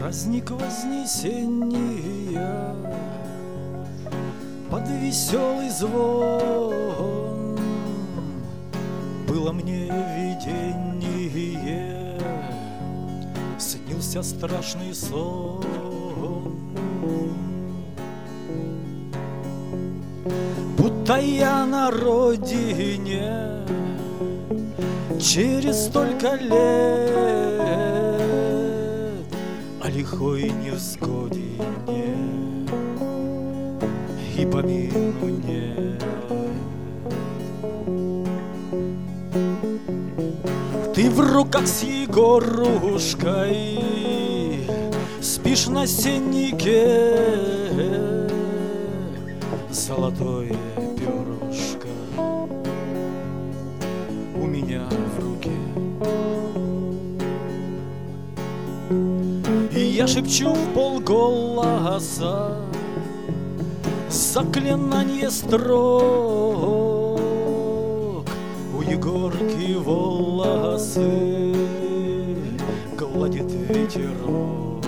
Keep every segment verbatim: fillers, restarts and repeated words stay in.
Праздник Вознесения под веселый звон было мне видение, снился страшный сон. Будто я на родине через столько лет о лихой невзгодине и помину нет. Ты в руках с Егорушкой спишь на сеннике, золотое перышко у меня в руке. И я шепчу в полголоса заклинание строк. У Егорки волосы гладит ветерок.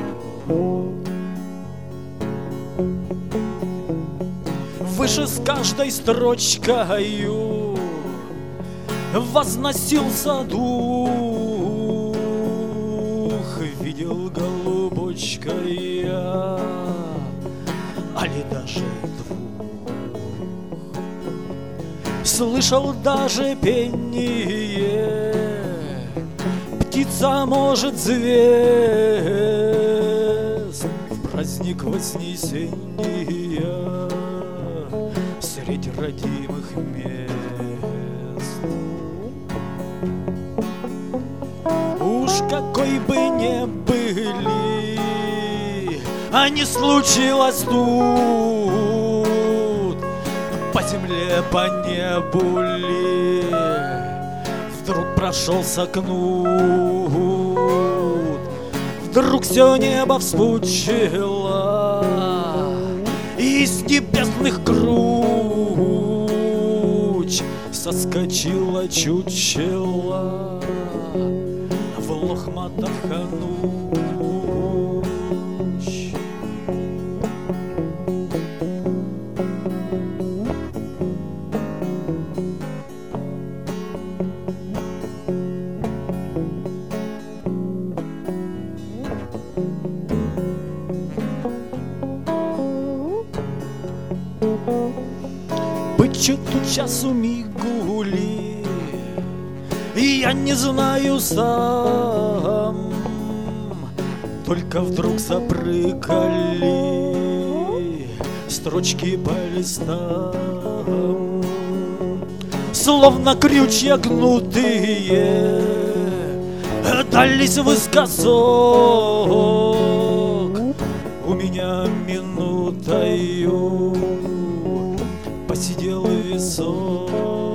Выше с каждой строчкою возносился дух, видел голубочка я, али даже двух. Слышал даже пение, птица может звезд в праздник Вознесения средь родимых мест. Уж какой бы ни были, а не случилось тут, по земле, по небу ли вдруг прошелся кнут, вдруг все небо вспучило, из небесных круч соскочила чучело в лохматах хануч. Быть тут часу мигули, я не знаю сам, только вдруг запрыгали строчки по листам, словно крючья гнутые дались в искосок. У меня минутою посидел висок.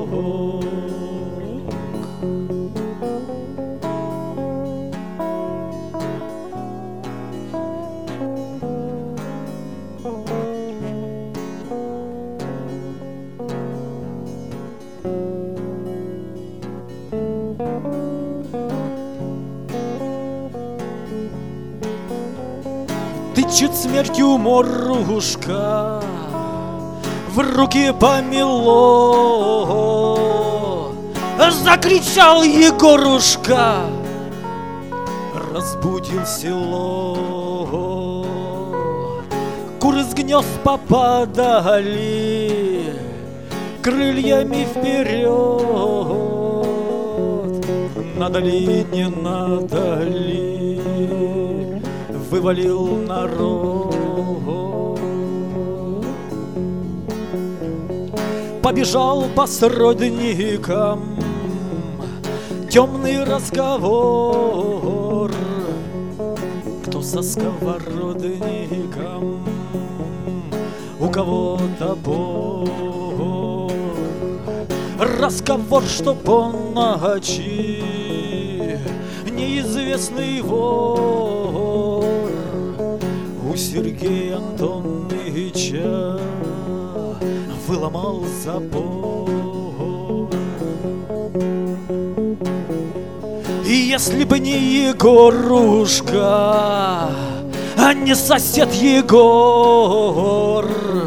Ты чуть смертью морушка в руки помело, закричал Егорушка, разбудил село. Куры с гнезд попадали крыльями вперед. Надо ли, не надо ли, вывалил народ. Побежал по сродникам темный разговор. Кто со сковородником, у кого топор. Разговор, что по ночи неизвестный вор у Сергея Антоновича выломал забор. И если бы не Егорушка, а не сосед Егор.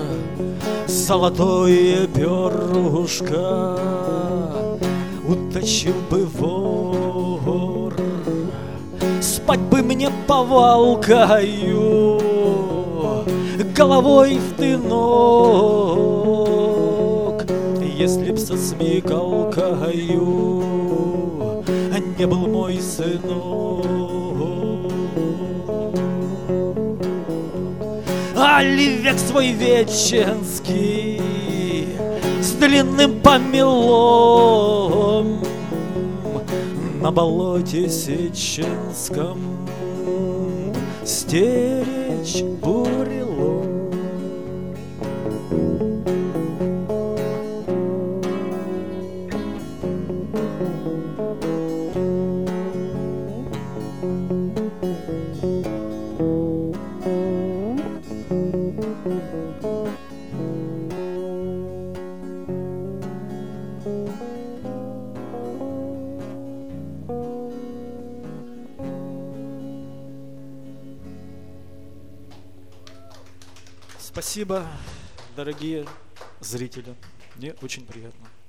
Золотое перышко утащил бы вор. Спать бы мне повалкою, головой в тынок, если б со смекалкою не был мой сынок. Али век свой веченский с длинным помелом на болоте сеченском стеречь бурелом. Спасибо, дорогие зрители. Мне очень приятно.